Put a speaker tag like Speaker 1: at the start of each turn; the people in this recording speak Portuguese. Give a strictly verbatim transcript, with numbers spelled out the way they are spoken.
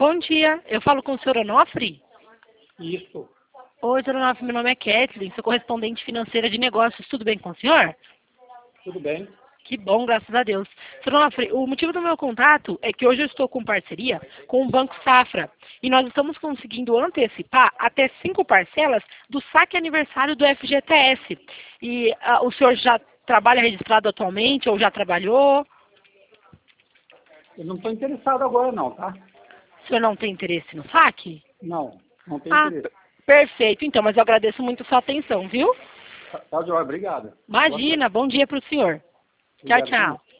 Speaker 1: Bom dia, eu falo com o senhor Onofre?
Speaker 2: Isso.
Speaker 1: Oi, senhor Onofre, meu nome é Kathleen, sou correspondente financeira de negócios, tudo bem com o senhor?
Speaker 2: Tudo bem?
Speaker 1: Que bom, graças a Deus. senhor Onofre, o motivo do meu contato é que hoje eu estou com parceria com o Banco Safra e nós estamos conseguindo antecipar até cinco parcelas do saque aniversário do F G T S. E ah, o senhor já trabalha registrado atualmente ou já trabalhou?
Speaker 2: Eu não estou interessado agora não, tá?
Speaker 1: O senhor não tem interesse no saque?
Speaker 2: Não, não tenho
Speaker 1: Ah,
Speaker 2: interesse.
Speaker 1: perfeito. Então, mas eu agradeço muito a sua atenção, viu?
Speaker 2: Tá, tá, joia, obrigado.
Speaker 1: Imagina, bom dia para o senhor. Tchau,
Speaker 2: Obrigado,
Speaker 1: tchau.